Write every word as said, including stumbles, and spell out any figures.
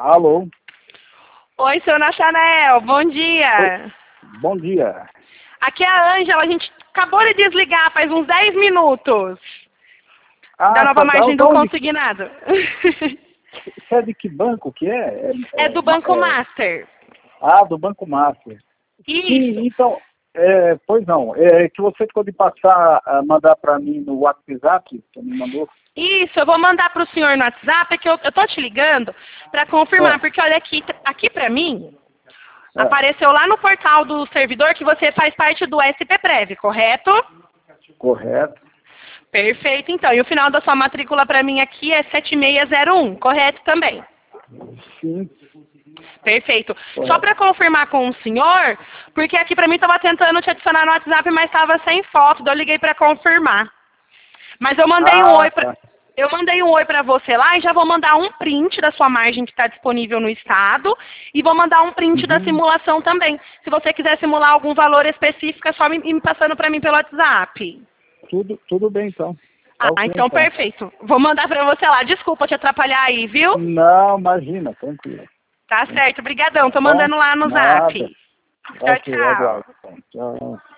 Alô? Oi, seu Nachanel, bom dia. Oi. Bom dia. Aqui é a Ângela, a gente acabou de desligar faz uns dez minutos. Ah, da nova tá, margem da do onde? consignado. Você é de que banco que é? É, É é, do Banco é- Master. Ah, do Banco Master. Isso. Sim, então, é, pois não, é que você ficou de passar, a mandar para mim no WhatsApp, você me mandou? Isso, eu vou mandar para o senhor no WhatsApp, que eu, eu tô te ligando para confirmar, É, porque olha aqui, aqui para mim, é, apareceu lá no portal do servidor que você faz parte do S P Prev, correto? correto. Perfeito, então. E o final da sua matrícula para mim aqui é sete seis zero um, correto também? Sim, Perfeito. Só correto. para confirmar com o senhor, porque aqui para mim estava tentando te adicionar no WhatsApp, mas estava sem foto, daí eu liguei para confirmar. Mas eu mandei um Ah, oi para tá. eu mandei um oi para você lá e já vou mandar um print da sua margem que está disponível no estado e vou mandar um print da Uhum. simulação também. Se você quiser simular algum valor específico, é só me, me passando para mim pelo WhatsApp. Tudo, tudo bem, então. Tá Ah, ok, então então. perfeito. Vou mandar para você lá. Desculpa te atrapalhar aí, viu? Não, imagina, tranquilo. Tá certo. Obrigadão. Tá Tô bom? mandando lá no Nada. zap. Tchau, Ok, tchau. aguardo. Então. Tchau.